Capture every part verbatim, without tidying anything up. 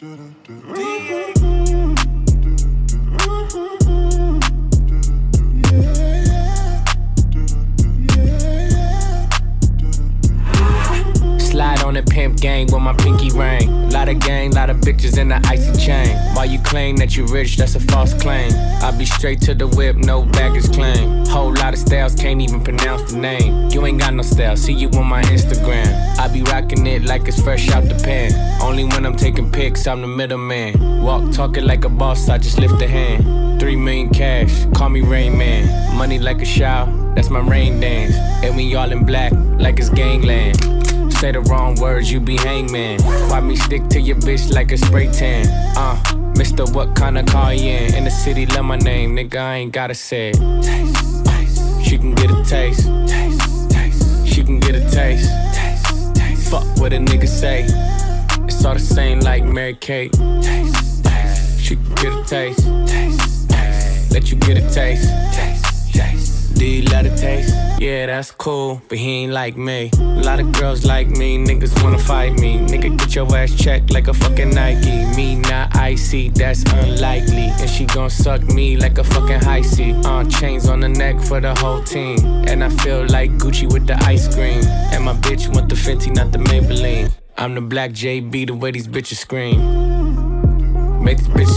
Slide on the pimp gang with my pinky ring. Lot of gang, lot of bitches in the icy chain. While you claim that you rich, that's a false claim. I be straight to the whip, no baggage claim. Whole lot of styles, can't even pronounce the name. You ain't got no style, see you on my Instagram. I be rocking it like it's fresh out the pan. Only when I'm taking pics, I'm the middleman. Walk talking like a boss, I just lift a hand. Three million cash, call me Rain Man. Money like a shower, that's my rain dance. And we all in black, like it's gangland. Say the wrong words, you be hangman. Why me stick to your bitch like a spray tan? Uh, Mister What kind of car you in? In the city, love my name, nigga, I ain't gotta say it. Taste, taste. She can get a taste. Taste, taste. She can get a taste. Taste, taste. Fuck what a nigga say. It's all the same like Mary Kate. Taste, taste. She can get a taste. Taste, taste. Let you get a taste. Taste, taste. Do you love the taste? Yeah, that's cool, but he ain't like me. A lot of girls like me, niggas wanna fight me. Nigga, get your ass checked like a fucking Nike. Me not icy, that's unlikely. And she gon' suck me like a fucking high C. Uh, chains on the neck for the whole team. And I feel like Gucci with the ice cream. And my bitch want the Fenty, not the Maybelline. I'm the black J B, the way these bitches scream. Make this bitch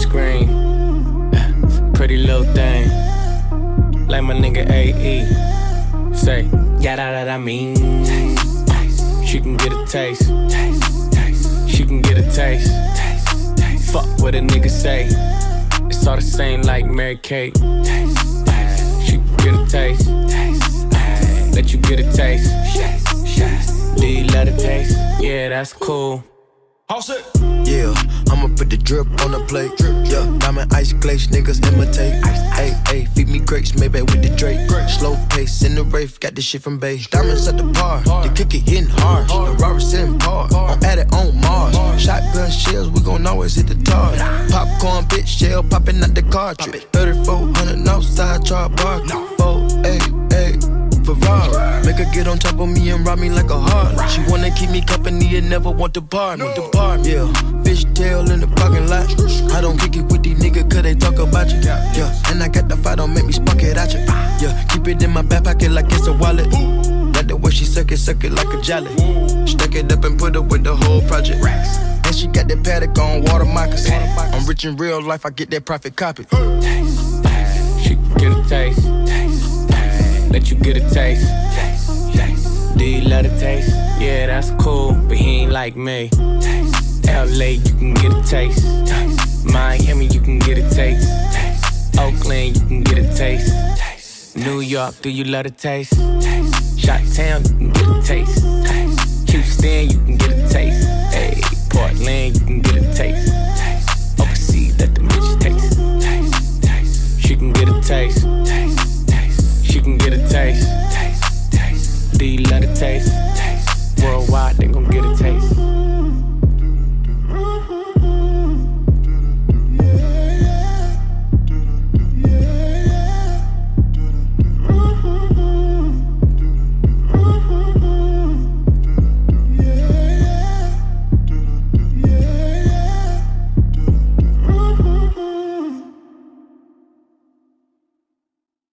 scream. Pretty little thing. Like my nigga A E. Say, yeah, that I mean. Taste, taste. She can get a taste. Taste, taste. She can get a taste. Taste, taste. Fuck what a nigga say. It's all the same like Mary Kate. Taste, taste. She can get a taste. Taste, taste. Let you get a taste. Taste, taste. Do you love the taste? Yeah, that's cool. All set. Yeah, I'ma put the drip on the plate. Yeah, diamond ice glaze, niggas imitate. Hey, hey, feed me grapes, maybe with the Drake. Slow pace in the rave, got this shit from base. Diamonds at the bar, the kick it hitting hard. The Robert sitting hard, I'm at it on Mars. Shotgun shells, we gon' always hit the target. Popcorn, bitch, shell popping out the cartridge. thirty-four hundred outside, char bar. Four, eight, eight. Ferrari. Make her get on top of me and rob me like a heart. She wanna keep me company and never want to part me. No. Depart, yeah. Fishtail in the parking lot. I don't kick it with these niggas cause they talk about you. Yeah, and I got the fight, don't make me spark it at you. Yeah, keep it in my back pocket like it's a wallet. Like the way she suck it, suck it like a jelly. Stuck it up and put up with the whole project. And she got that paddock on water moccasins. I'm rich in real life, I get that profit copy. Taste, taste. She can get a taste. Taste. Let you get a taste. Taste, taste. Do you love the taste? Yeah, that's cool, but he ain't like me. Taste, L A, you can get a taste. Taste. Miami, you can get a taste. Taste. Oakland, you can get a taste. Taste. New York, do you love the taste? Taste. Chi-Town, you can get a taste. Taste. Houston, you can get a taste. Hey, Portland, you can get a taste. Taste. Overseas, let the bitch taste. Taste, taste. She can get a taste. Taste. She can get a taste. Taste, taste. Do you love the taste? Taste. Worldwide, they gon' get a taste.